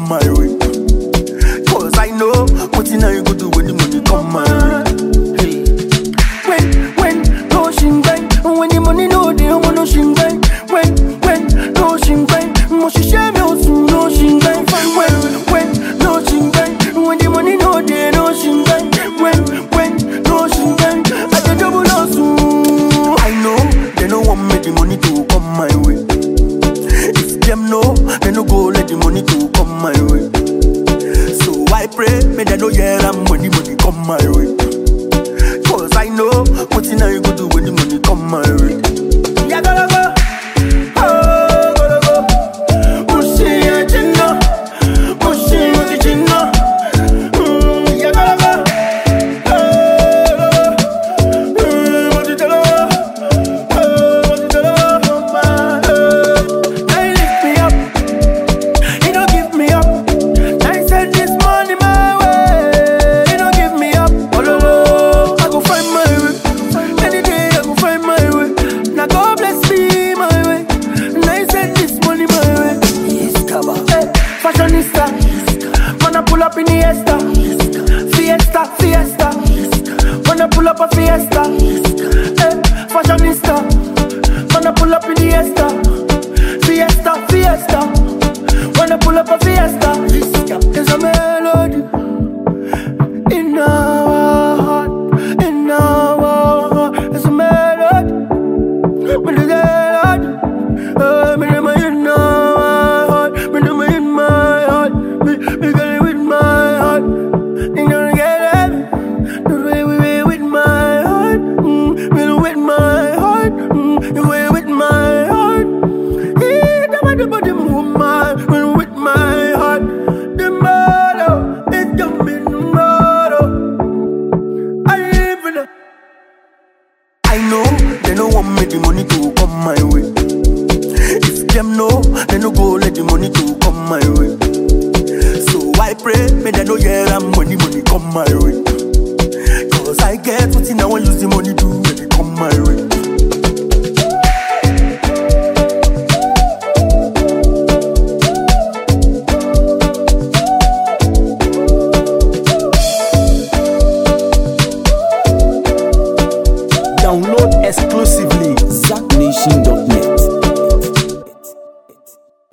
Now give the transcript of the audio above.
my way. Cause I know what you know you go do when the money come my way. When no shingai, when the money no they want no shingai. When no shingai, moshi shame you no shingai. When no shingai, when the money no they no shingai. When no shingai, I the double loss. I know they don't want me the money to come my way. If them know, they no go let the money to come my way. So I pray, may they know yeah I'm when the money come my way. Cause I know what you know you go do when the money come my way. Yeah, gotta go. Oh, gotta go. Pushi ya jinna, pushi ya jinna. Yeah, gotta go. What you tell her? What you tell her? Now you lift me up, you don't give me up. Now you send this money my way, you don't give me up. Oh, no, no, I go find my way. Any day I go find my way. Now God bless me my way. Now you send this money my way. Hey, fashionista, wanna pull up in the Fiesta. Fiesta, wanna pull up a Fiesta. Hey, fashionista, wanna pull up in the Fiesta, wanna pull up a Fiesta. There's a melody in our heart, there's a melody. When the melody, me in my heart, me in my heart, me got it with my heart. You don't get it, the way we with my heart, me with my heart, the way with my heart. The body move my, with my heart. The motto is jumping the motto. I live in it. I know they don't want me the money to come my way. If them know, they no go let the money to come my way. So I pray, may they know yeah I'm when the money come my way. Cause I get what I want use the money to when it come my way.